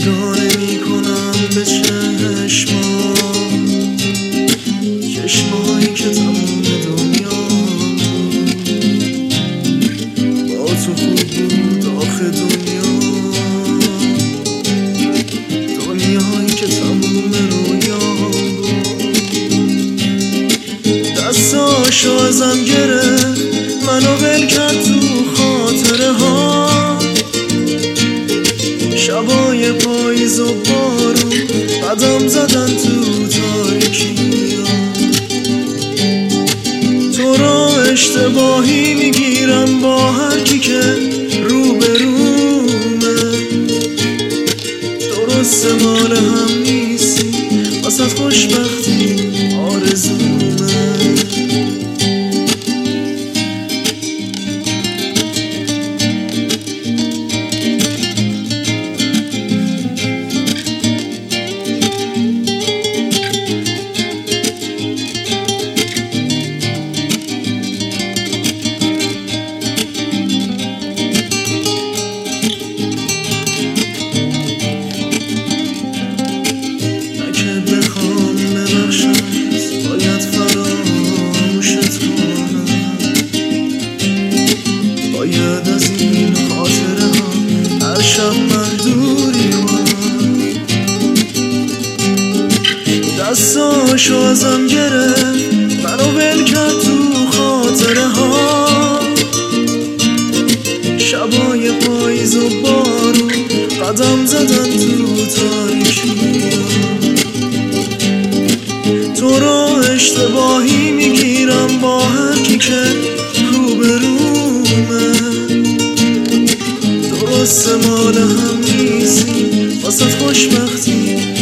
نگاه نمی کنم به چشمایی که تمام دنیا با تو خوب بود آخه دنیایی که تمام رویا بود. دستاشو ازم گرفت منو ول کرد تو خاطره ها، شبای پاییز و بارون قدم زدن تو تاریکی ها. تو را اشتباهی میگیرم با هر کی که روبرومه، درسته مال هم نیستی واسه خوشبختی آرزومه. باید از این خاطره ها هر شب من دوری کنم. دستاشو ازم گرفت منو ول کرد تو خاطره ها، شبای پاییز و بارون قدم زدن تو تاریکی ها. تو را اشتباهی میگیرم با هر کی که روبرومه، درسته مال هم نیستی واسه خوشبختی